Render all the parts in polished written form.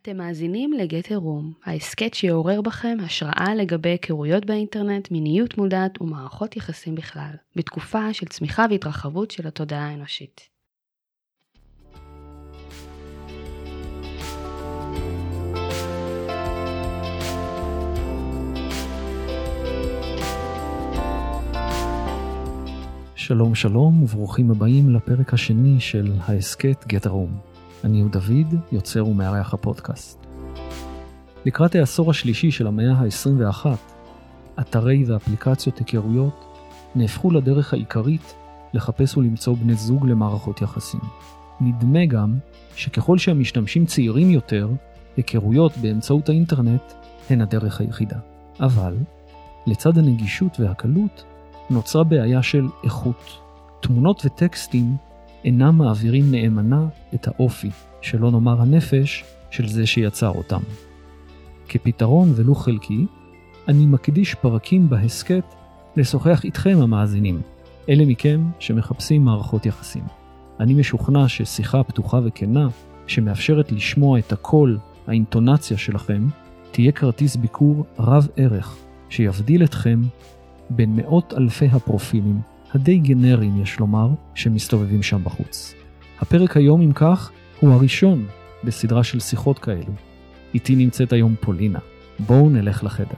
אתם מאזינים לגטר רום, ההסקט שיעורר בכם השראה לגבי היכרויות באינטרנט, מיניות מודעת ומערכות יחסים בכלל, בתקופה של צמיחה והתרחבות של התודעה האנושית. שלום שלום וברוכים הבאים לפרק השני של ההסקט גטר רום. אני הוא דוד, יוצר ומארח הפודקאסט. לקראת העשור השלישי של המאה ה-21, אתרי ואפליקציות היכרויות נהפכו לדרך העיקרית לחפש ולמצוא בני זוג למערכות יחסים. נדמה גם שככל שהמשתמשים צעירים יותר, היכרויות באמצעות האינטרנט הן הדרך היחידה. אבל לצד הנגישות והקלות, נוצרה בעיה של איכות. תמונות וטקסטים אינם מעבירים נאמנה את האופי, שלא נאמר הנפש, של זה שיצר אותם. כפתרון ולו חלקי, אני מקדיש פרקים בהסקט לשוחח איתכם המאזינים, אלה מכם שמחפשים מערכות יחסים. אני משוכנע ששיחה פתוחה וכנה, שמאפשרת לשמוע את הקול, האינטונציה שלכם, תהיה כרטיס ביקור רב ערך, שיבדיל אתכם בין מאות אלפי הפרופילים, הדי גנריים יש לומר, שמסתובבים שם בחוץ. הפרק היום אם כך, הוא הראשון בסדרה של שיחות כאלו. איתי נמצאת היום פולינה. בואו נלך לחדר.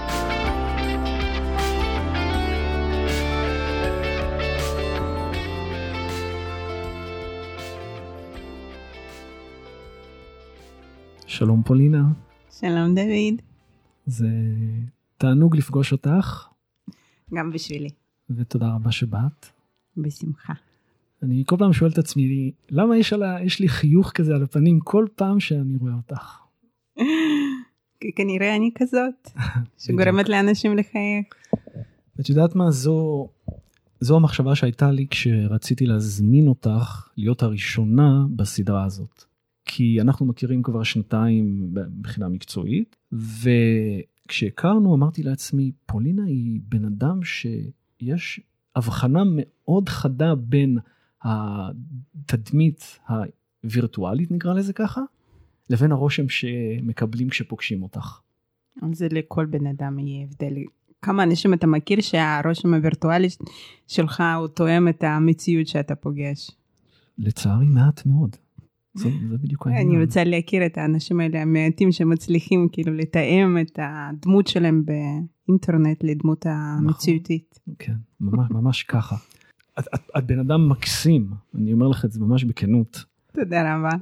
שלום פולינה. שלום דוד. זה תענוג לפגוש אותך. גם בשבילי. ותודה רבה שבאת. בשמחה. אני כל פעם שואל את עצמי, למה יש לי חיוך כזה על הפנים כל פעם שאני רואה אותך? כי כנראה אני כזאת, שגורמת לאנשים לחייך. את יודעת מה, זו המחשבה שהייתה לי כשרציתי להזמין אותך להיות הראשונה בסדרה הזאת. כי אנחנו מכירים כבר שנתיים מבחינה מקצועית, כשהכרנו אמרתי לעצמי, פולינה היא בן אדם שיש הבחנה מאוד חדה בין התדמית הווירטואלית, נקרא לזה ככה, לבין הרושם שמקבלים כשפוגשים אותך. זה לכל בן אדם יהיה הבדל. כמה אנשים אתה מכיר שהרושם הווירטואלי שלך הוא תואם את המציאות שאתה פוגש? לצערי מעט מאוד. זה בדיוק העניין. אני רוצה להכיר את האנשים האלה המעטים שמצליחים כאילו לתאם את הדמות שלהם באינטרנט לדמות המציאותית. כן, ממש ככה. את בן אדם מקסים, אני אומר לך את זה ממש בכנות. תודה רבה.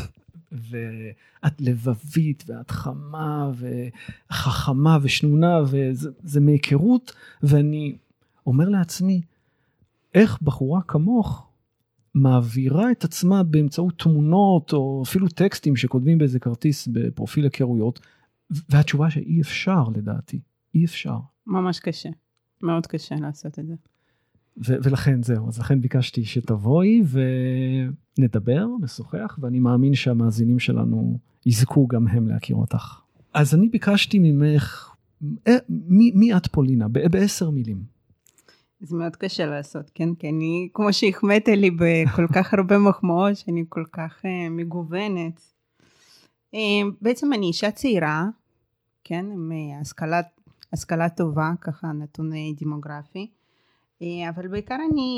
ואת לבבית ואת חמה וחכמה ושנונה וזה מהיכרות, ואני אומר לעצמי, איך בחורה כמוך מעבירה את עצמה באמצעות תמונות או אפילו טקסטים שכותבים באיזה כרטיס בפרופיל היכרויות, והתשובה שאי אפשר לדעתי, אי אפשר. ממש קשה, מאוד קשה לעשות את זה. ולכן זהו, אז לכן ביקשתי שתבואי ונדבר, נשוחח, ואני מאמין שהמאזינים שלנו יזכו גם הם להכיר אותך. אז אני ביקשתי ממך, מי את פולינה? ב10 מילים. זה מאוד קשה לעשות, כן? כי אני, כמו שהחמאת לי בכל כך הרבה מחמאות, שאני כל כך מגוונת. בעצם אני אישה צעירה, כן? עם השכלה טובה, ככה נתון דמוגרפי. אבל בעיקר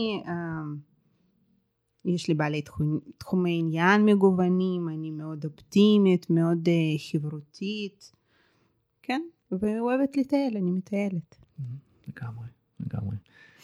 יש לי בעלי תחומי עניין מגוונים, אני מאוד אופטימית, מאוד חברותית, כן? ואוהבת לטייל, אני מטיילת. לגמרי.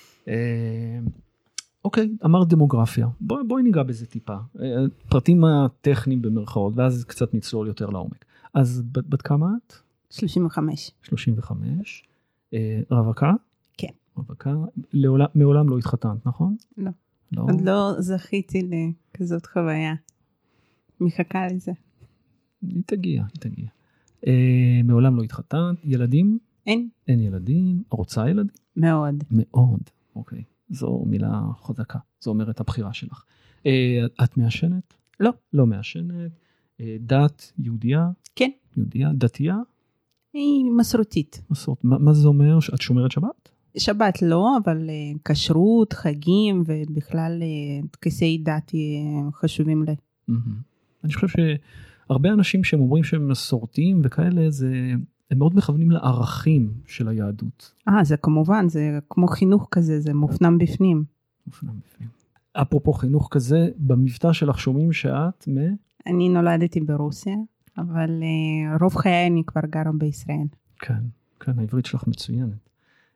אוקיי, אמרת דמוגרפיה. בואי ניגע בזה טיפה. פרטים הטכניים במרכאות, ואז קצת נצלול יותר לעומק. אז בת כמה את? 35. 35. רווקה? כן. רווקה. מעולם לא התחתנת, נכון? לא. עוד לא זכיתי לכזאת חוויה. מחכה לזה. היא תגיע. מעולם לא התחתנת. ילדים? אין. אין ילדים. רוצה ילדים? מאוד. מאוד. אוקיי. זו מילה חזקה. זו אומרת הבחירה שלך. את מעשנת? לא. לא מעשנת. דת יהודייה? כן. יהודייה. דתייה? היא מסורתית. מה זה אומר? את שומרת שבת? שבת לא, אבל כשרות, חגים ובכלל טקסי דת חשובים לי. אני חושב הרבה אנשים שהם אומרים שהם מסורתיים וכאלה, הם מאוד מכוונים לערכים של היהדות. זה כמובן, זה כמו חינוך כזה, זה מופנם בפנים. מופנם בפנים. אפרופו חינוך כזה, במבטא שלך שומעים שאת אני נולדתי ברוסיה, אבל רוב חיי אני כבר גרה בישראל. כן, כן, העברית שלך מצוינת.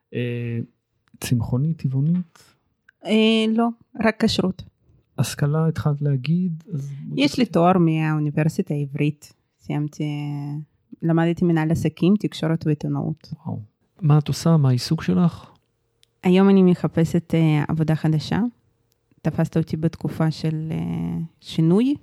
צמחונית, טבעונית? לא, רק כשרות. השכלה התחלת להגיד? יש לי תואר מהאוניברסיטה העברית. למדתי מנהל עסקים, תקשורת ועיתונאות. וואו. מה את עושה? מה העיסוק שלך? היום אני מחפשת עבודה חדשה. תפסת אותי בתקופה של שינוי.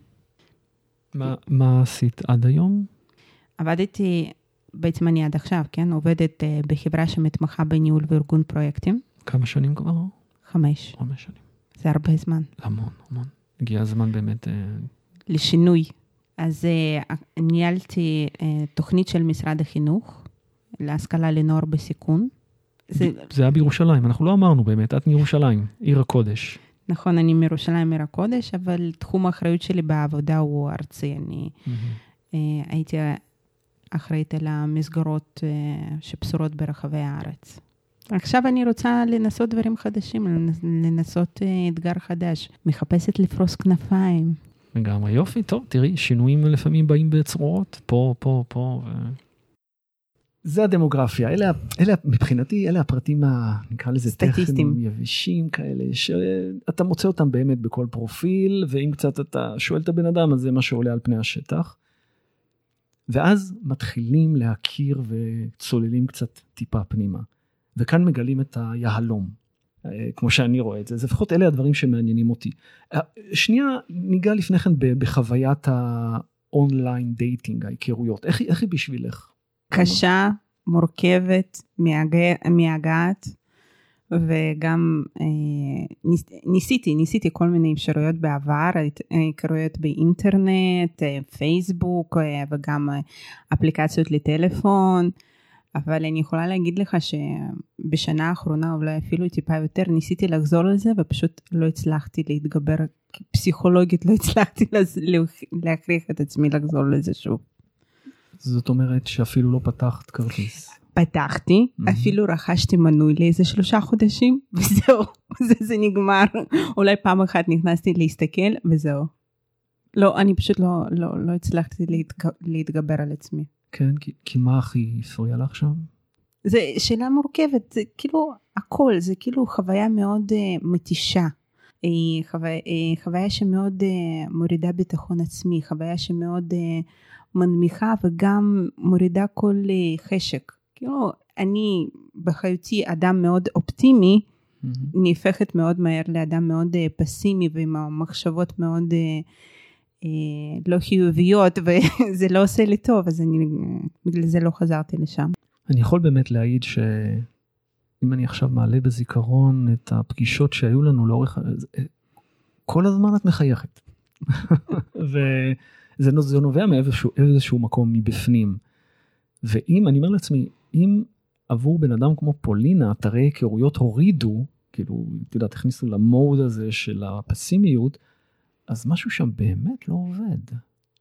מה עשית עד היום? עבדתי, בעצם אני עד עכשיו, כן? עובדת בחברה שמתמחה בניהול וארגון פרויקטים. כמה שנים כבר? 5. 5 שנים. זה הרבה זמן. המון, המון. הגיע הזמן באמת... לשינוי. אז ניהלתי תוכנית של משרד החינוך, להשכלה לנוער בסיכון. זה היה בירושלים, אנחנו לא אמרנו באמת, את מירושלים, עיר הקודש. נכון, אני מירושלים, עיר הקודש, אבל תחום האחריות שלי בעבודה הוא ארצי. אני הייתי אחראית על המסגרות שפזורות ברחבי הארץ. עכשיו אני רוצה לנסות דברים חדשים, לנסות אתגר חדש. מחפשת לפרוס כנפיים. לגמרי, יופי, טוב, תראי, שינויים לפעמים באים בצרורות, פה. זה הדמוגרפיה, מבחינתי, אלה הפרטים, נקרא לזה טכניים, יבשים כאלה, שאתה מוצא אותם באמת בכל פרופיל, ואם קצת אתה שואל את הבן אדם, אז זה מה שעולה על פני השטח. ואז מתחילים להכיר וצוללים קצת טיפה פנימה. וכאן מגלים את היהלום, כמו שאני רואה את זה. לפחות אלה הדברים שמעניינים אותי. שנייה, ניגע לפני כן בחוויית האונליין דייטינג, ההיכרויות. איך היא בשבילך? קשה, מורכבת, מייגעת, וגם ניסיתי כל מיני אפשרויות בעבר, היכרויות באינטרנט, פייסבוק, וגם אפליקציות לטלפון, אבל אני יכולה להגיד לך שבשנה האחרונה, אולי אפילו טיפה יותר, ניסיתי לחזור לזה, ופשוט לא הצלחתי להתגבר, פסיכולוגית לא הצלחתי להכריח את עצמי לחזור לזה שוב. זאת אומרת שאפילו לא פתחת כרטיס. פתחתי, אפילו רכשתי מנוי לאיזה 3 חודשים, וזהו, זה נגמר. אולי פעם אחת נכנסתי להסתכל, וזהו. לא, אני פשוט לא הצלחתי להתגבר על עצמי. כן, כי מה הכי הפריע לך שם? זה שאלה מורכבת, זה כאילו הכל, זה כאילו חוויה מאוד מתישה. חוויה שמאוד מורידה ביטחון עצמי, חוויה שמאוד מנמיכה וגם מורידה כל חשק. כאילו אני בחיותי אדם מאוד אופטימי, נהפכת מאוד מהר לאדם מאוד פסימי ועם המחשבות מאוד לא חיוביות, וזה לא עושה לי טוב, אז בגלל זה לא חזרתי לשם. אני יכול באמת להעיד שאם אני עכשיו מעלה בזיכרון את הפגישות שהיו לנו לאורך, כל הזמן את מחייכת. וזה נובע מאיזשהו מקום מבפנים. ואם, אני אומר לעצמי, אם עבור בן אדם כמו פולינה, אתרי היכרויות הורידו, כאילו, אתה יודע, תכניסו למוד הזה של הפסימיות, אז משהו שם באמת לא עובד.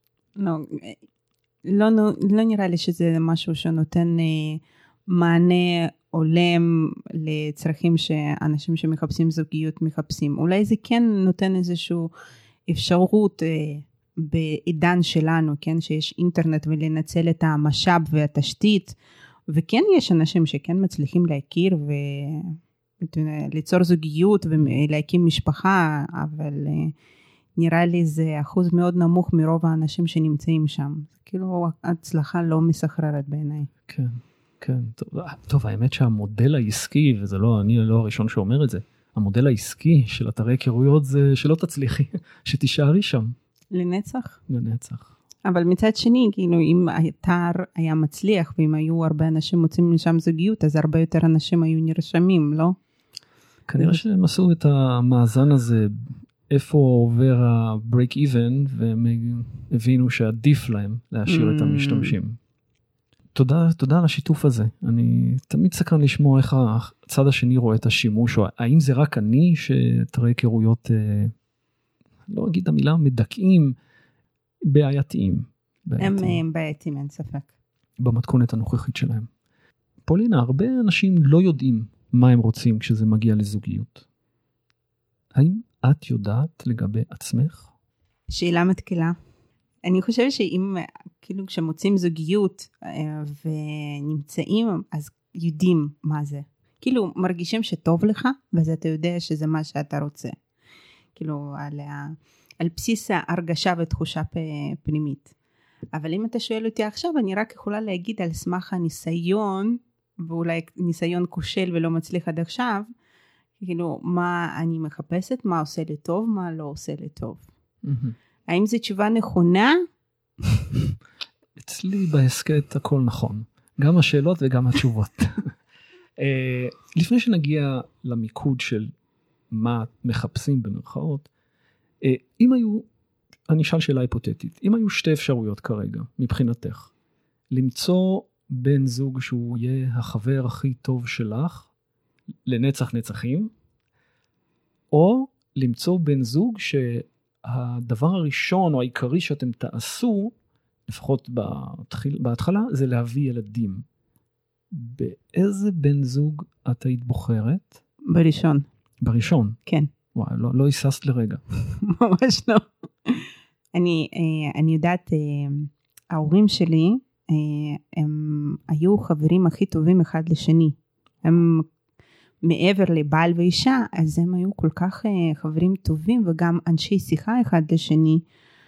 לא נראה לי שזה משהו שנותן מענה הולם לצרכים שאנשים שמחפשים זוגיות מחפשים. אולי זה כן נותן איזושהי אפשרות בעידן שלנו, כן, שיש אינטרנט ולנצל את המשאב והתשתית, וכן יש אנשים שכן מצליחים להכיר וליצור זוגיות ולהקים משפחה, אבל נראה לי זה אחוז מאוד נמוך מרוב האנשים שנמצאים שם. כאילו ההצלחה לא מסחררת בעיניי. כן, כן. טוב, האמת שהמודל העסקי, וזה לא, אני לא הראשון שאומר את זה, המודל העסקי של אתרי היכרויות זה שלא תצליחי, שתישארי שם. לנצח? לנצח. אבל מצד שני, כאילו, אם האתר היה מצליח, ואם היו הרבה אנשים מוצאים משם זוגיות, אז הרבה יותר אנשים היו נרשמים, לא? כנראה שהם עשו את המאזן הזה, איפה עובר ה-break even, והם הבינו שעדיף להם להשאיר את המשתמשים. תודה על השיתוף הזה. אני תמיד סקרן לשמוע איך הצד השני רואה את השימוש, או האם זה רק אני שאתרי היכרויות, לא אגיד את המילה, מדכאים, בעייתיים. הם בעייתים, אין ספק. במתכונת הנוכחית שלהם. פולינה, הרבה אנשים לא יודעים מה הם רוצים כשזה מגיע לזוגיות. האם את יודעת לגבי עצמך? שאלה מתקילה. אני חושבת שאם, כאילו כשמוצאים זוגיות ונמצאים, אז יודעים מה זה. כאילו מרגישים שטוב לך, ואז אתה יודע שזה מה שאתה רוצה. כאילו על בסיס ההרגשה ותחושה פנימית. אבל אם אתה שואל אותי עכשיו, אני רק יכולה להגיד על סמך הניסיון, ואולי ניסיון כושל ולא מצליח עד עכשיו, כאילו מה אני מחפשת, מה עושה לי טוב, מה לא עושה לי טוב. האם זו תשובה נכונה? אצלי בהסקט הכל נכון. גם השאלות וגם התשובות. לפני שנגיע למיקוד של מה מחפשים במרכאות, אם היו, אני אשאל שאלה היפותטית, אם היו שתי אפשרויות כרגע, מבחינתך, למצוא בן זוג שהוא יהיה החבר הכי טוב שלך, לנצח נצחים, או למצוא בן זוג שהדבר הראשון או העיקרי שאתם תעשו, לפחות בהתחלה, זה להביא ילדים. באיזה בן זוג את היית בוחרת? בראשון. בראשון? כן. וואי, לא היססת לרגע. ממש לא. אני יודעת, ההורים שלי, הם היו חברים הכי טובים אחד לשני. הם מעבר לבעל ואישה, אז הם היו כל כך חברים טובים, וגם אנשי שיחה אחד לשני,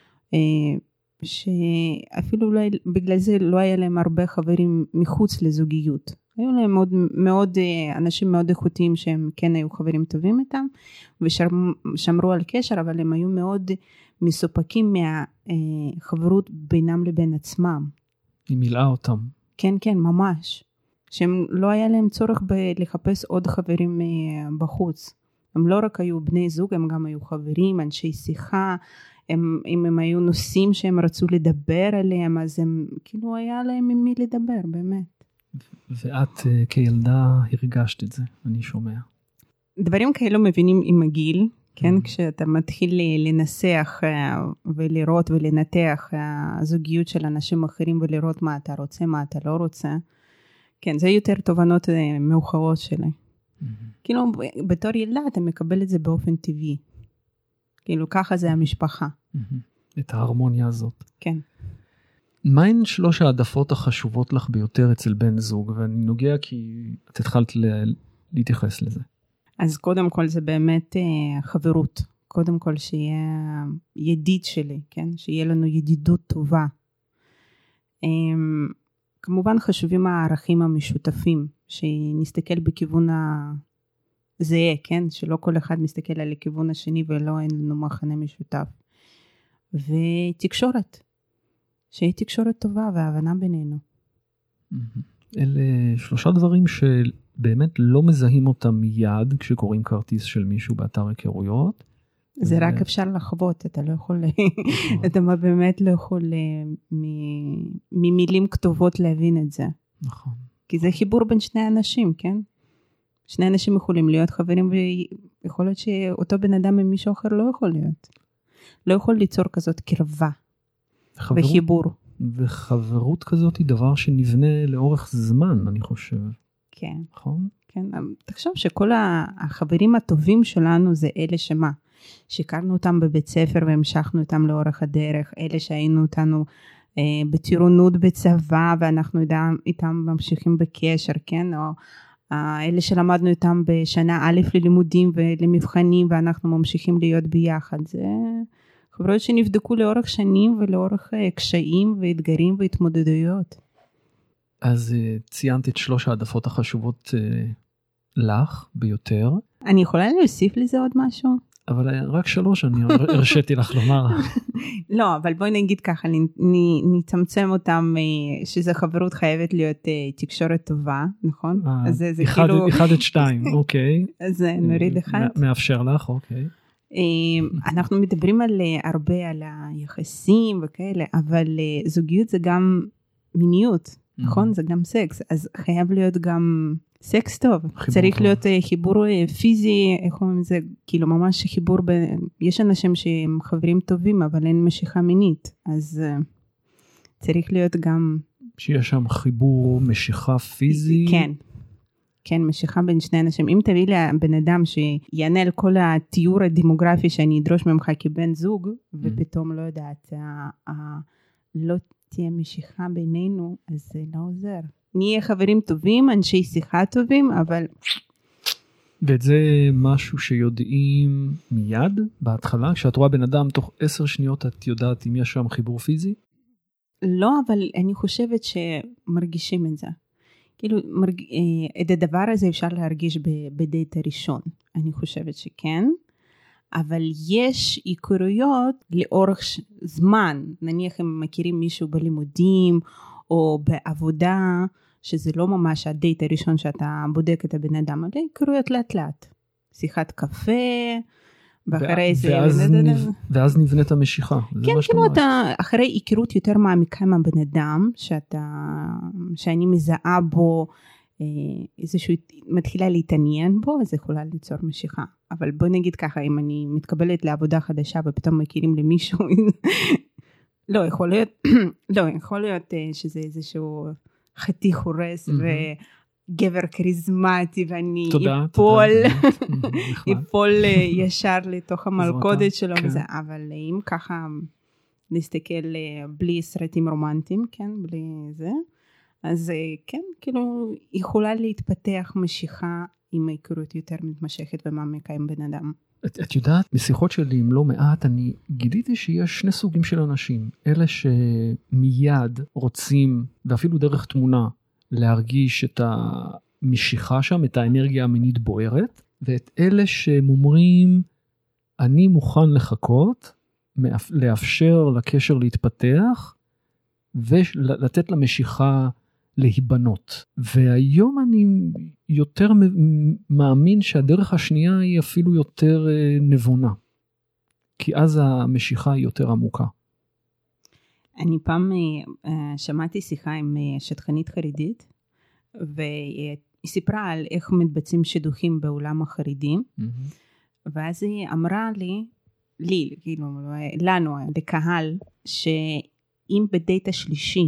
שאפילו בגלל זה לא היה להם הרבה חברים מחוץ לזוגיות. היו להם מאוד אנשים מאוד איכותיים שהם כן היו חברים טובים איתם, ושמרו על קשר, אבל הם היו מאוד מסופקים מהחברות בינם לבין עצמם. היא מילאה אותם. כן, כן, ממש. שהם לא היה להם צורך לחפש עוד חברים בחוץ. הם לא רק היו בני זוג, הם גם היו חברים, אנשי שיחה, אם הם היו נושאים שהם רצו לדבר עליהם, אז הם כאילו היה להם עם מי לדבר, באמת. ואת כילדה הרגשת את זה, אני שומע. דברים כאלו מבינים עם הגיל, כן? כשאתה מתחיל לנסח ולראות ולנתח הזוגיות של אנשים אחרים ולראות מה אתה רוצה, מה אתה לא רוצה. כן, זה יותר תובנות מאוחרות שלי. כאילו, בתור ילדה אתה מקבל את זה באופן טבעי. כאילו, ככה זה המשפחה. את ההרמוניה הזאת. כן. מהן 3 העדפות החשובות לך ביותר אצל בן זוג? ואני נוגע כי את התחלת להתייחס לזה. אז קודם כל זה באמת חברות. קודם כל שיהיה ידיד שלי, כן? שיהיה לנו ידידות טובה. כמובן חשובים הערכים המשותפים, שנסתכל בכיוון הזהה, כן? שלא כל אחד מסתכל על הכיוון השני ולא אין לנו מחנה משותף. ותקשורת. שיהיה תקשורת טובה והבנה בינינו. אלה 3 דברים שבאמת לא מזהים אותם מיד כשקוראים כרטיס של מישהו באתר היכרויות. זה רק אפשר לחוות, אתה לא יכול, אתה באמת לא יכול ממילים כתובות להבין את זה. נכון. כי זה חיבור בין שני אנשים, כן? שני אנשים יכולים להיות חברים, ויכול להיות שאותו בן אדם עם מישהו אחר לא יכול להיות. לא יכול ליצור כזאת קרבה וחיבור. וחברות כזאת היא דבר שנבנה לאורך זמן, אני חושב. כן. נכון? כן. תחשוב שכל החברים הטובים שלנו זה אלה שמה? שהכרנו אותם בבית ספר והמשכנו אותם לאורך הדרך, אלה שהיינו אותנו בטירונות בצבא ואנחנו איתם ממשיכים בקשר, כן? או אלה שלמדנו איתם בשנה א' ללימודים ולמבחנים ואנחנו ממשיכים להיות ביחד. זה חברות שנבדקו לאורך שנים ולאורך קשיים ואתגרים והתמודדויות. אז ציינת את 3 העדפות החשובות לך ביותר. אני יכולה להוסיף לזה עוד משהו? אבל רק 3 אני הרשיתי לך לומר. לא, אבל בואי נגיד ככה, נצמצם אותם, שזה חברות חייבת להיות תקשורת טובה, נכון? אז זה כאילו... 1 עד 2, אוקיי. אז נוריד 1. מאפשר לך, אוקיי. אנחנו מדברים הרבה על היחסים וכאלה, אבל זוגיות זה גם מיניות, נכון? זה גם סקס, אז חייב להיות גם... סקס טוב, צריך להיות חיבור פיזי, איך אומרים את זה, כאילו ממש חיבור, יש אנשים שהם חברים טובים, אבל אין משיכה מינית, אז צריך להיות גם... שיש שם חיבור, משיכה פיזית. כן. כן, משיכה בין שני אנשים. אם תביא לי בן אדם שיענה על כל התיאור הדמוגרפי שאני אדרוש ממך כבן זוג, ופתאום לא יודעת, לא תהיה משיכה בינינו, אז זה לא עוזר. נהיה חברים טובים, אנשי שיחה טובים, אבל... ואת זה משהו שיודעים מיד, בהתחלה, כשאת רואה בן אדם, תוך 10 שניות את יודעת אם יש שם חיבור פיזי? לא, אבל אני חושבת שמרגישים את זה. כאילו, את הדבר הזה אפשר להרגיש בדייט הראשון. אני חושבת שכן. אבל יש היכרויות לאורך זמן. נניח הם מכירים מישהו בלימודים, או בעבודה, שזה לא ממש הדייט הראשון שאתה בודק את הבן אדם, אבל היכרויות לאט לאט. שיחת קפה, ואחרי זה... ואז נבנית המשיכה. כן, כאילו אתה, אחרי היכרות יותר מעמיקה עם הבן אדם, שאני מזהה בו, איזשהו, מתחילה להתעניין בו, אז יכולה ליצור משיכה. אבל בוא נגיד ככה, אם אני מתקבלת לעבודה חדשה, ופתאום מכירים למישהו, לא, יכול להיות שזה איזשהו חתיך הורס, גבר כריזמטי, ואני אפול ישר לתוך המלכודת שלו, אבל אם ככה נסתכל בלי סרטים רומנטיים, כן, בלי זה, אז כן, כאילו יכולה להתפתח משיכה עם היכרות יותר מתמשכת ומעמיקה עם בן אדם. את יודעת, בשיחות שלי עם לא מעט, אני גיליתי שיש 2 סוגים של אנשים, אלה שמיד רוצים, ואפילו דרך תמונה, להרגיש את המשיכה שם, את האנרגיה המינית בוערת, ואת אלה שהם אומרים, אני מוכן לחכות, לאפשר לקשר להתפתח, ולתת למשיכה להיבנות. והיום אני יותר מאמין שהדרך השנייה היא אפילו יותר נבונה, כי אז המשיכה היא יותר עמוקה. אני פעם שמעתי שיחה עם שטחנית חרדית, והיא סיפרה על איך מתבצעים שידוכים בעולם החרדים, ואז היא אמרה לי, כאילו, לנו, לקהל, שאם בדייט השלישי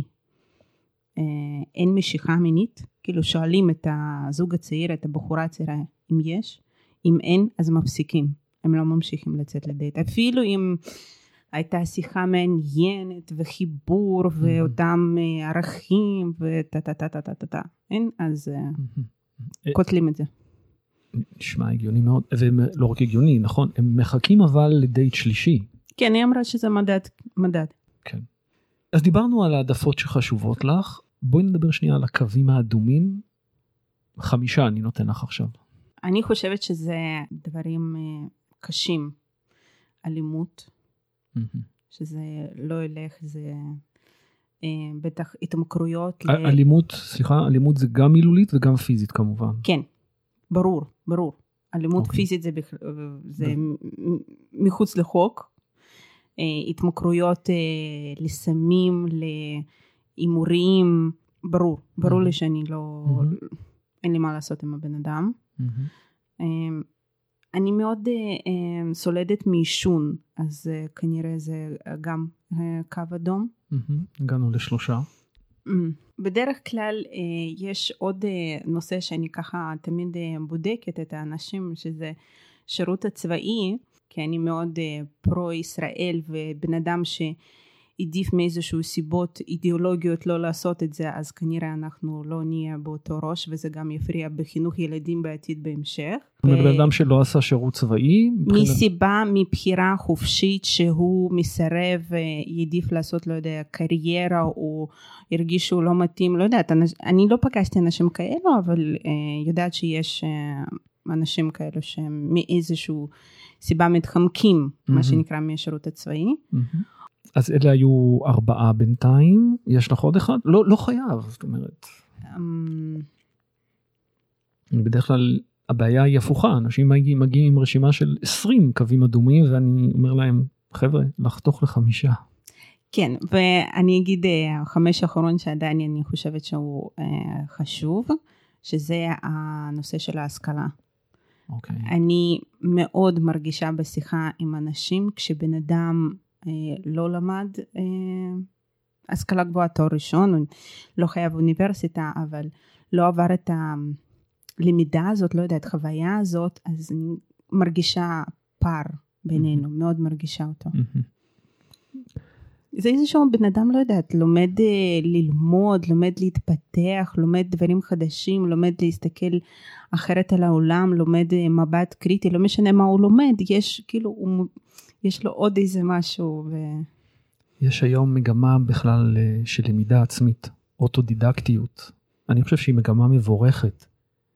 אין משיכה מינית, כאילו שואלים את הזוג הצעיר, את הבחורה הצעירה, אם יש, אם אין, אז מפסיקים, הם לא ממשיכים לצאת לדייט, אפילו אם... הייתה שיחה מעניינת וחיבור ואותם ערכים וטה. אין? אז קוטלים את זה. נשמע הגיוני מאוד, ולא רק הגיוני, נכון? הם מחכים אבל לדייט שלישי. כן, היא אמרה שזה מדד. כן. אז דיברנו על העדפות שחשובות לך, בואי נדבר שנייה על הקווים האדומים. 5 אני נותן לך עכשיו. אני חושבת שזה דברים קשים. אלימות. שזה לא ילך, זה בטח התמכרויות. אלימות זה גם מילולית וגם פיזית כמובן. כן, ברור. אלימות פיזית זה מחוץ לחוק. התמכרויות לסמים, לאימורים, ברור לי שאני לא, אין לי מה לעשות עם הבן אדם. אני מאוד סולדת מעישון, אז כנראה זה גם קו אדום. הגענו ל3. בדרך כלל יש עוד נושא שאני ככה תמיד בודקת את האנשים, שזה שירות הצבאי, כי אני מאוד פרו-ישראל, ובן אדם שעדיף מאיזשהו סיבות אידיאולוגיות לא לעשות את זה, אז כנראה אנחנו לא נהיה באותו ראש, וזה גם יפריע בחינוך ילדים בעתיד בהמשך. בן אדם שלא עשה שירות צבאי? מסיבה, מבחירה חופשית שהוא מסרב, ידיף לעשות, לא יודע, קריירה, או הרגיש שהוא לא מתאים, לא יודעת, אני לא פגשתי אנשים כאלו, אבל יודעת שיש אנשים כאלו שמאיזשהו סיבה מתחמקים, מה שנקרא מהשירות הצבאי. אז אלה היו 4 בינתיים, יש לך עוד אחד? לא חייב, זאת אומרת. בדרך כלל הבעיה היא הפוכה, אנשים מגיעים עם רשימה של 20 קווים אדומים, ואני אומר להם, חבר'ה, לחתוך ל5. כן, ואני אגיד 5 האחרון שעדיין אני חושבת שהוא חשוב, שזה הנושא של ההשכלה. אני מאוד מרגישה בשיחה עם אנשים, כשבן אדם לא למד השכלה גבוהה תואר ראשון, הוא לא חייב אוניברסיטה, אבל לא עבר את הלמידה הזאת, לא יודעת, חוויה הזאת, אז אני מרגישה פער בינינו, מאוד מרגישה אותו. זה איזשהו בן אדם, לא יודעת, לומד ללמוד, לומד להתפתח, לומד דברים חדשים, לומד להסתכל אחרת על העולם, לומד מבט קריטי, לא משנה מה הוא לומד, יש כאילו, יש לו עוד איזה משהו. יש היום מגמה בכלל של למידה עצמית, אוטודידקטיות. אני חושב שהיא מגמה מבורכת.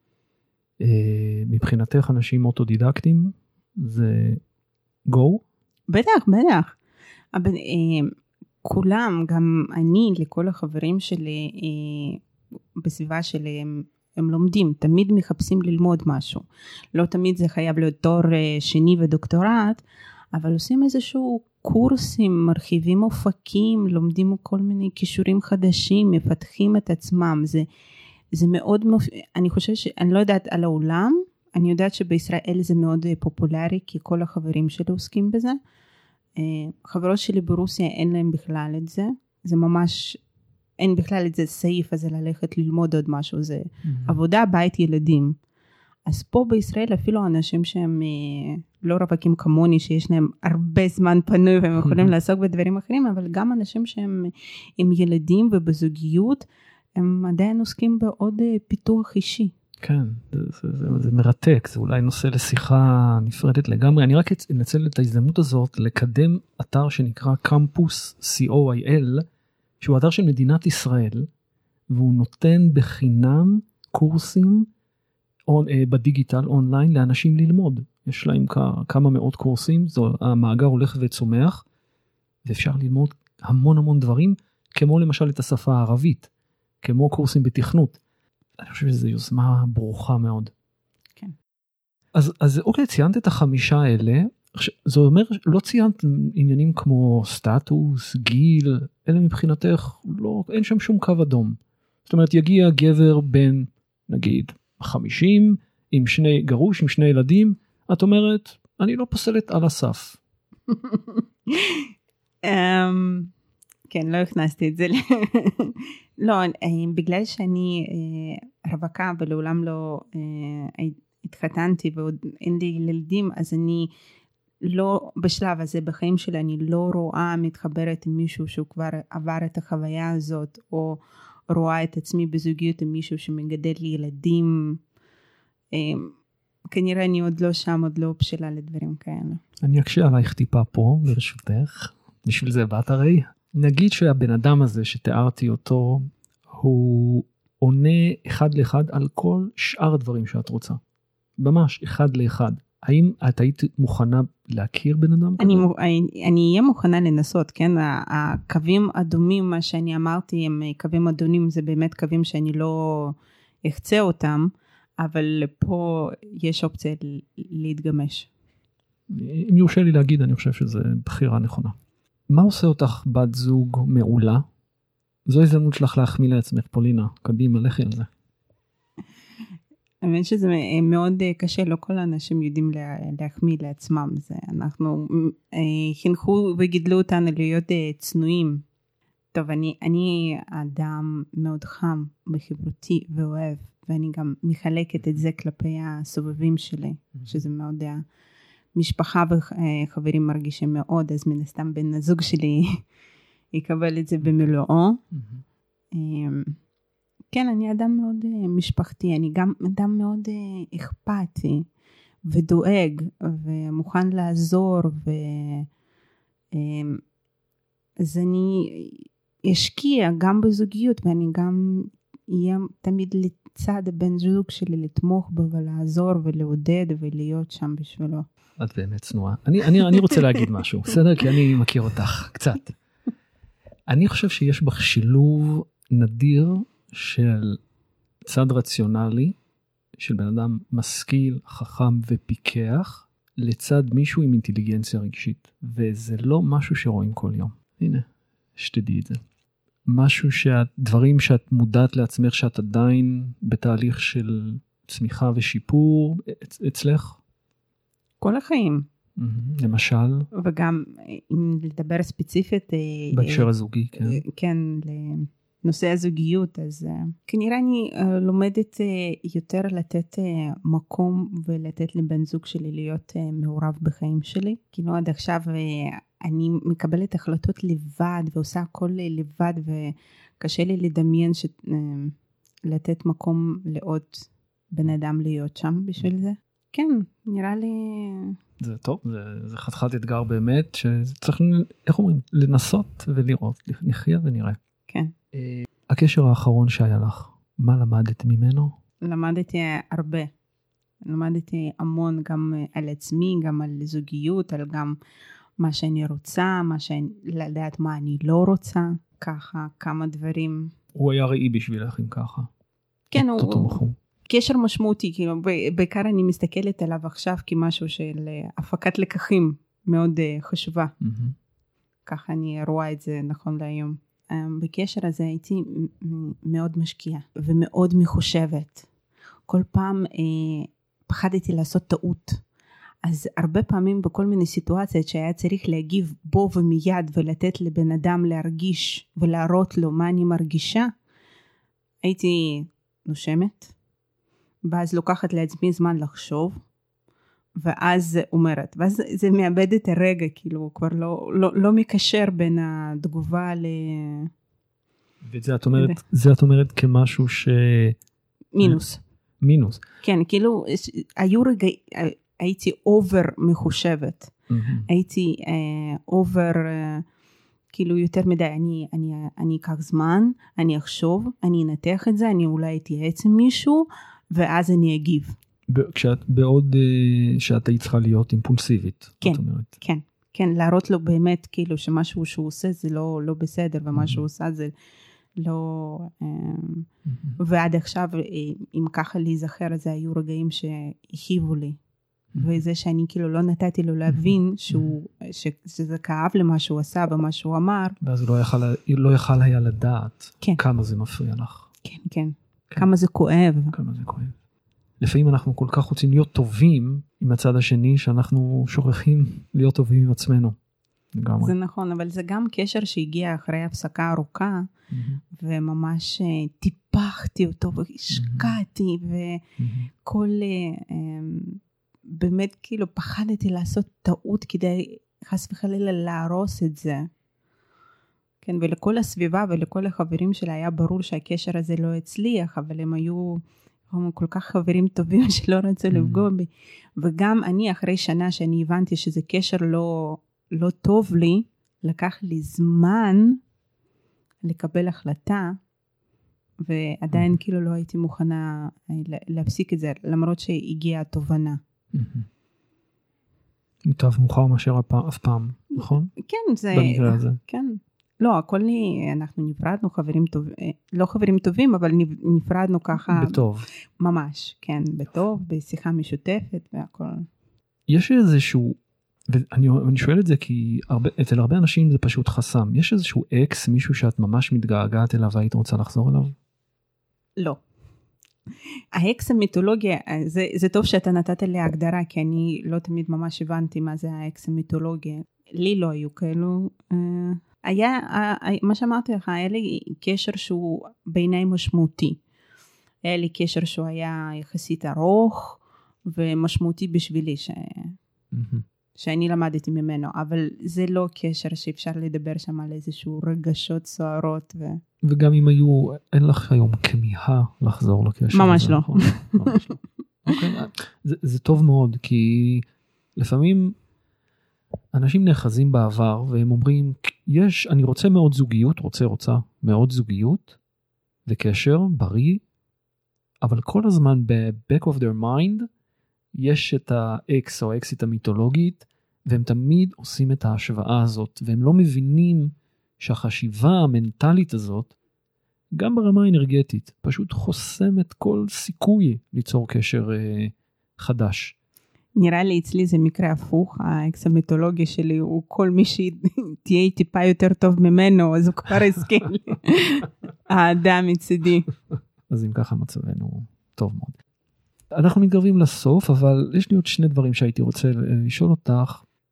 מבחינתך אנשים אוטודידקטים, זה go? בטח, בטח. אבל כולם, גם אני, לכל החברים שלי בסביבה שלי, הם לומדים, תמיד מחפשים ללמוד משהו. לא תמיד זה חייב להיות תואר שני ודוקטורט, אבל עושים איזשהו קורסים, מרחיבים אופקים, לומדים כל מיני כישורים חדשים, מפתחים את עצמם. זה מאוד, אני חושבת שאני לא יודעת על העולם, אני יודעת שבישראל זה מאוד פופולרי, כי כל החברים שלי עוסקים בזה. חברות שלי ברוסיה אין להם בכלל את זה, זה ממש, אין בכלל את זה סעיף הזה ללכת ללמוד עוד משהו, זה עבודה, בית, ילדים. אז פה בישראל אפילו אנשים שהם לא רווקים כמוני, שיש להם הרבה זמן פנוי והם יכולים לעסוק בדברים אחרים, אבל גם אנשים שהם עם ילדים ובזוגיות, הם עדיין עוסקים בעוד פיתוח אישי. כן, זה מרתק, זה אולי נושא לשיחה נפרדת לגמרי. אני רק אנצל את ההזדמנות הזאת לקדם אתר שנקרא קמפוס COIL, שהוא אתר של מדינת ישראל, והוא נותן בחינם קורסים בדיגיטל אונליין לאנשים ללמוד. יש להם כמה מאות קורסים, המאגר הולך וצומח, ואפשר ללמוד המון המון דברים, כמו למשל את השפה הערבית, כמו קורסים בתכנות. אני חושב שזו יוזמה ברוכה מאוד. כן. אז אוקיי, ציינת את 5 האלה, זה אומר, לא ציינת עניינים כמו סטטוס, גיל, אלה מבחינתך, לא, אין שם שום קו אדום. זאת אומרת, יגיע גבר בין, נגיד, 50, עם גרוש, עם 2 ילדים, את אומרת, אני לא פוסלת על הסף. כן, לא הכנסתי את זה. לא, בגלל שאני רווקה ולעולם לא התחתנתי ועוד אין לי ילדים, אז אני לא, בשלב הזה בחיים שלי, אני לא רואה מתחברת עם מישהו שהוא כבר עבר את החוויה הזאת, או רואה את עצמי בזוגיות עם מישהו שמגדל לי ילדים. כנראה אני עוד לא שם, עוד לא בשלה לדברים כאלה. אני אקשה עלייך טיפה פה, ברשותך. בשביל זה באת הרי. נגיד שהבן אדם הזה שתיארתי אותו, הוא עונה אחד לאחד על כל שאר הדברים שאת רוצה. ממש אחד לאחד. האם את היית מוכנה להכיר בן אדם כזה? אני אהיה מוכנה לנסות, כן? הקווים אדומים, מה שאני אמרתי, הם קווים אדומים, זה באמת קווים שאני לא אחצה אותם, אבל פה יש אופציה להתגמש. אם יורשה לי להגיד, אני חושב שזו בחירה נכונה. מה עושה אותך בת זוג מעולה? זו הזדמנות שלך להחמיא לעצמך, פולינה. קדימה, לכי על זה. האמת שזה מאוד קשה, לא כל האנשים יודעים להחמיא לעצמם. אנחנו חינכו וגידלו אותנו להיות צנועים. טוב, אני אדם מאוד חם בחברותי ואוהב, ואני גם מחלקת את זה כלפי הסובבים שלי, שזה מאוד משפחה וחברים מרגישים מאוד, אז מן הסתם בן הזוג שלי יקבל את זה במלואו. כן, אני אדם מאוד משפחתי, אני גם אדם מאוד אכפתי ודואג ומוכן לעזור, אז אני אשקיע גם בזוגיות, ואני גם אהיה תמיד לצד הבן זוג שלי, לתמוך בו ולעזור ולעודד ולהיות שם בשבילו. את באמת צנועה. אני רוצה להגיד משהו, בסדר? כי אני מכיר אותך קצת. אני חושב שיש בך שילוב נדיר של צד רציונלי, של בן אדם משכיל, חכם ופיקח, לצד מישהו עם אינטליגנציה רגשית. וזה לא משהו שרואים כל יום. הנה, שתדעי את זה. משהו דברים שאת מודעת לעצמך, שאת עדיין בתהליך של צמיחה ושיפור אצלך? כל החיים. למשל? וגם אם לדבר ספציפית, בהקשר הזוגי, כן. כן, לנושא הזוגיות, אז כנראה אני לומדת יותר לתת מקום ולתת לבן זוג שלי להיות מעורב בחיים שלי. כאילו עד עכשיו אני מקבלת החלטות לבד ועושה הכל לבד, וקשה לי לדמיין לתת מקום לעוד בן אדם להיות שם בשביל זה. כן, נראה לי... זה טוב, זה חתיכת אתגר באמת, שצריך, איך אומרים, לנסות ולראות, נחיה ונראה. כן. הקשר האחרון שהיה לך, מה למדת ממנו? למדתי הרבה. למדתי המון גם על עצמי, גם על זוגיות, על גם מה שאני רוצה, לדעת מה אני לא רוצה, ככה, כמה דברים. הוא היה ראי בשבילך אם ככה. כן, הוא קשר משמעותי, כאילו, בעיקר אני מסתכלת עליו עכשיו כמשהו של הפקת לקחים מאוד חשובה. ככה אני רואה את זה נכון להיום. בקשר הזה הייתי מאוד משקיעה ומאוד מחושבת. כל פעם פחדתי לעשות טעות. אז הרבה פעמים בכל מיני סיטואציות שהיה צריך להגיב בו ומיד ולתת לבן אדם להרגיש ולהראות לו מה אני מרגישה, הייתי נושמת, ואז לוקחת לעצמי זמן לחשוב, ואז אומרת, ואז זה מאבד את הרגע, כאילו כבר לא מקשר בין התגובה ל... וזה את אומרת כמשהו ש... מינוס. כן, כאילו היו רגעים, הייתי אובר מחושבת, הייתי אובר, כאילו יותר מדי, אני אקח זמן, אני אחשוב, אני אנתח את זה, אני אולי אתייעץ עם מישהו, ואז אני אגיב. בעוד שאת היית צריכה להיות אימפולסיבית. כן, כן, כן, להראות לו באמת כאילו שמשהו שהוא עושה זה לא בסדר, ומה שהוא עושה זה לא, ועד עכשיו, אם ככה להיזכר, זה היו רגעים שהכאיבו לי, וזה שאני כאילו לא נתתי לו להבין שזה כאב למה שהוא עשה ומה שהוא אמר. ואז לא יכל היה לדעת כמה זה מפריע לך. כן, כן. כמה זה כואב. כמה זה כואב. לפעמים אנחנו כל כך רוצים להיות טובים עם הצד השני, שאנחנו שוכחים להיות טובים עם עצמנו. זה נכון, אבל זה גם קשר שהגיע אחרי הפסקה ארוכה, וממש טיפחתי אותו, והשקעתי, וכל... באמת כאילו פחדתי לעשות טעות כדי חס וחלילה להרוס את זה. כן, ולכל הסביבה ולכל החברים שלה היה ברור שהקשר הזה לא הצליח, אבל הם היו כל כך חברים טובים שלא רצו לפגוע בי. וגם אני אחרי שנה שאני הבנתי שזה קשר לא טוב לי, לקח לי זמן לקבל החלטה, ועדיין כאילו לא הייתי מוכנה להפסיק את זה, למרות שהגיעה התובנה. מוטב מאוחר מאשר אף פעם, נכון? כן, זה... במקרה הזה. כן. לא, הכל אנחנו נפרדנו חברים טובים, לא חברים טובים, אבל נפרדנו ככה... בטוב. ממש, כן, בטוב, בשיחה משותפת והכל. יש איזשהו, ואני שואל את זה כי אצל הרבה אנשים זה פשוט חסם, יש איזשהו אקס, מישהו שאת ממש מתגעגעת אליו והיית רוצה לחזור אליו? לא. האקס המיתולוגיה, זה טוב שאתה נתת לי הגדרה, כי אני לא תמיד ממש הבנתי מה זה האקס המיתולוגיה. לי לא היו כאלו. היה, מה שאמרתי לך, היה לי קשר שהוא בעיניי משמעותי. היה לי קשר שהוא היה יחסית ארוך ומשמעותי בשבילי, שאני למדתי ממנו, אבל זה לא קשר שאפשר לדבר שם על איזשהו רגשות סוערות. וגם אם היו, אין לך היום כמיהה לחזור לקשר. ממש לא. ממש לא. אוקיי, זה טוב מאוד, כי לפעמים אנשים נאחזים בעבר, והם אומרים, אני רוצה מאוד זוגיות, רוצה מאוד זוגיות, וקשר בריא, אבל כל הזמן ב-back of their mind, יש את האקס או האקסית המיתולוגית, והם תמיד עושים את ההשוואה הזאת, והם לא מבינים שהחשיבה המנטלית הזאת, גם ברמה האנרגטית, פשוט חוסמת כל סיכוי ליצור קשר חדש. נראה לי אצלי זה מקרה הפוך, האקס המיתולוגי שלי הוא כל מי שתהיה טיפה יותר טוב ממנו, אז הוא כבר הסכים לי. האדם מצידי. אז אם ככה מצבנו טוב מאוד. אנחנו מתקרבים לסוף, אבל יש לי עוד שני דברים שהייתי רוצה לשאול אותך.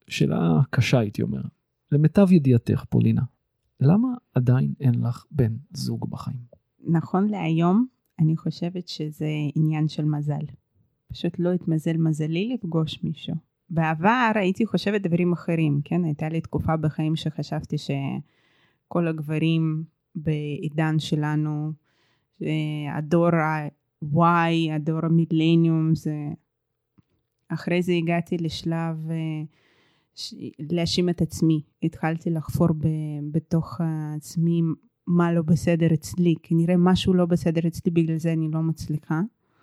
שאלה קשה הייתי אומר. למיטב ידיעתך, פולינה, למה עדיין אין לך בן זוג בחיים? נכון להיום, אני חושבת שזה עניין של מזל. פשוט לא התמזל מזלי לפגוש מישהו. בעבר הייתי חושבת דברים אחרים, כן? הייתה לי תקופה בחיים שחשבתי שכל הגברים בעידן שלנו, הדור ה-Y, הדור המילניום, זה... אחרי זה הגעתי לשלב להאשים את עצמי. התחלתי לחפור בתוך עצמי מה לא בסדר אצלי. כנראה משהו לא בסדר אצלי, בגלל זה אני לא מצליחה.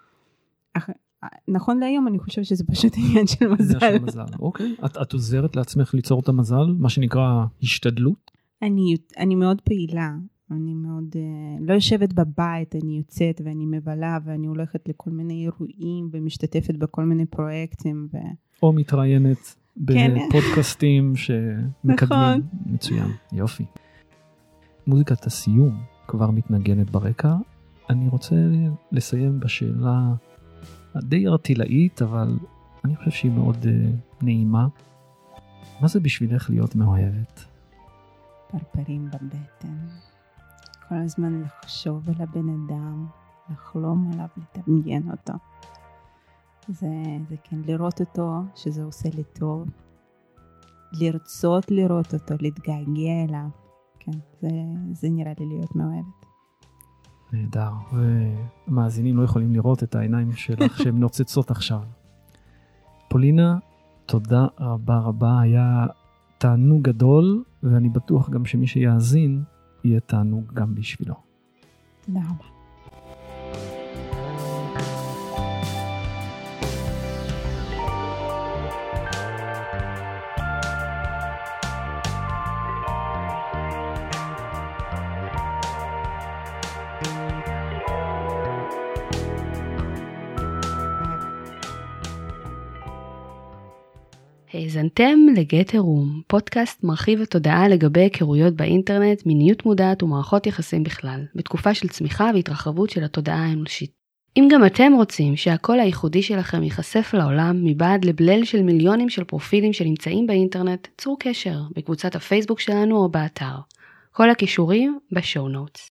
נכון להיום אני חושבת שזה פשוט עניין של מזל. אוקיי. את עוזרת לעצמך ליצור את המזל, מה שנקרא השתדלות? אני מאוד פעילה. אני מאוד, לא יושבת בבית, אני יוצאת ואני מבלה ואני הולכת לכל מיני אירועים ומשתתפת בכל מיני פרויקטים. או מתראיינת בפודקאסטים שמקדמים. מצוין, יופי. מוזיקת הסיום כבר מתנגנת ברקע. אני רוצה לסיים בשאלה די ארטילאית, אבל אני חושב שהיא מאוד נעימה. מה זה בשבילך להיות מאוהבת? פרפרים בבטן. כל הזמן לחשוב על הבן אדם, לחלום עליו, לדמיין אותו. זה כן, לראות אותו, שזה עושה לי טוב. לרצות לראות אותו, להתגעגע אליו. כן, זה נראה לי להיות מאוהבת. נהדר, ומאזינים לא יכולים לראות את העיניים שלך שהן נוצצות עכשיו. פולינה, תודה רבה רבה, היה תענוג גדול, ואני בטוח גם שמי שיאזין, יהיה תענוג גם בשבילו. תודה רבה. האזנתם לגט עירום, פודקאסט מרחיב התודעה לגבי היכרויות באינטרנט, מיניות מודעת ומערכות יחסים בכלל, בתקופה של צמיחה והתרחבות של התודעה האנושית. אם גם אתם רוצים שהקול הייחודי שלכם ייחשף לעולם מבעד לבלל של מיליונים של פרופילים שנמצאים באינטרנט, צרו קשר בקבוצת הפייסבוק שלנו או באתר. כל הכישורים בשואו נוטס.